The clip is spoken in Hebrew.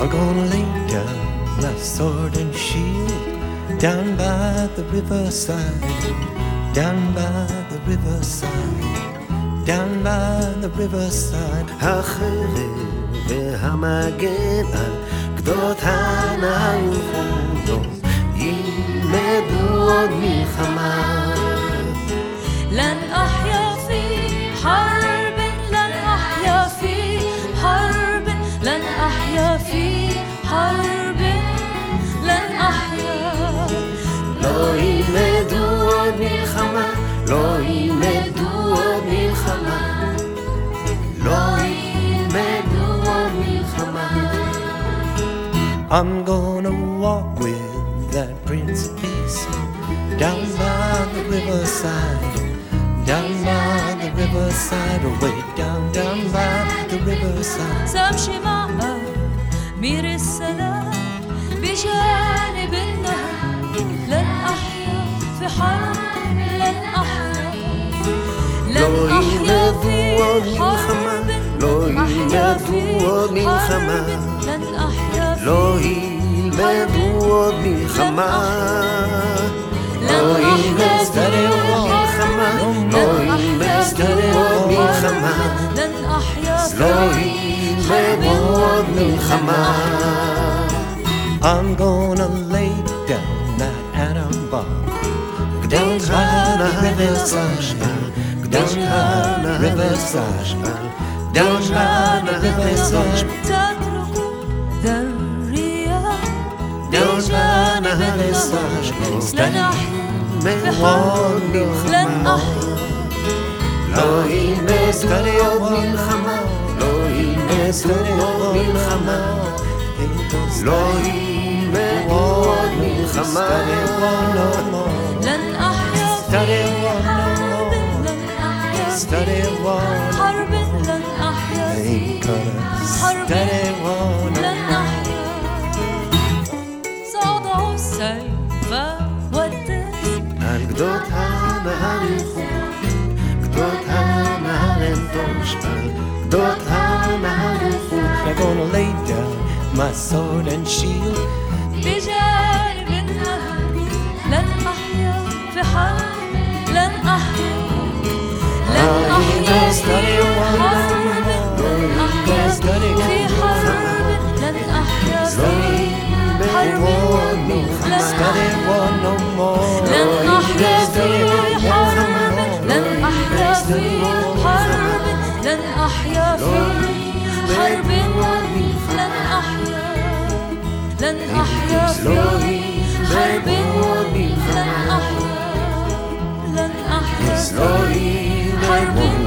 I'm gonna lay down my sword and shield down by the riverside, down by the riverside, down by the riverside. החרב והמגן על גדות הנהר חולון ילמדו עוד מלחמה. لن أحيا في حرب، لن أحيا في حرب، لن أحيا في حرب، لن أحيا. לא ילמדו עוד מלחמה, לא ילמדו עוד מלחמה, לא ילמדו עוד מלחמה. I'm gonna walk with that Prince of Peace down by the riverside, down by the riverside, way down by the riverside. سأمشي معه مير السلام بجانب النهر، لن أحيا في حرب، لن أحيا، لن أحيا في حرب، لن أحيا في حرب، لن أحيا في לא ילמדו עוד מלחמה, לא ילמדו עוד מלחמה, לא ילמדו עוד מלחמה, לא ילמדו עוד מלחמה. I'm gonna lay down that atom bomb down by the riverside, down by the riverside, down by the riverside. down by the riverside, لن أحيا في حرب، لن أحيا. לא ילמדו עוד מלחמה, לא ילמדו עוד מלחמה, לא ילמדו עוד מלחמה. لن أحيا في حرب، لن أحيا في حرب، لن أحيا في حرب، لن أحيا. سأضع السيف والتاج על גדות הנהר ילכו, גדות הנהר אנטוש, על גדות הנהר ילכו. I'm gonna lay down my sword and shield بجانب النهر، لن أحيا في حرب، لن أحيا، لن أحيا في حرب، لن أحيا في حرب، لن أحيا في حرب، لن study war no more. لن أحيا في حرب، لن أحيا في حرب، لن أحيا في حرب، لن أحيا، لن أحيا في حرب، لن أحيا، لن أحيا في حرب.